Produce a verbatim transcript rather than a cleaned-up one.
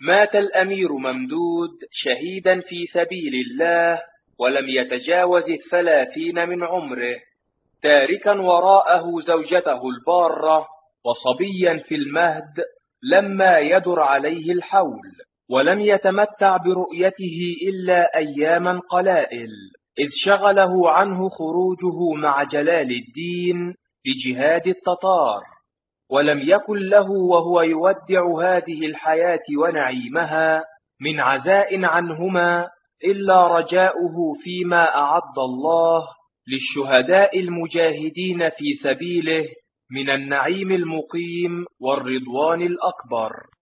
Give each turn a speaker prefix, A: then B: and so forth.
A: مات الأمير ممدود شهيدا في سبيل الله، ولم يتجاوز الثلاثين من عمره، تاركا وراءه زوجته البارة وصبيا في المهد لما يدر عليه الحول، ولم يتمتع برؤيته إلا أياما قلائل، إذ شغله عنه خروجه مع جلال الدين لجهاد التتار، ولم يكن له وهو يودع هذه الحياة ونعيمها من عزاء عنهما إلا رجاؤه فيما أعد الله للشهداء المجاهدين في سبيله من النعيم المقيم والرضوان الأكبر.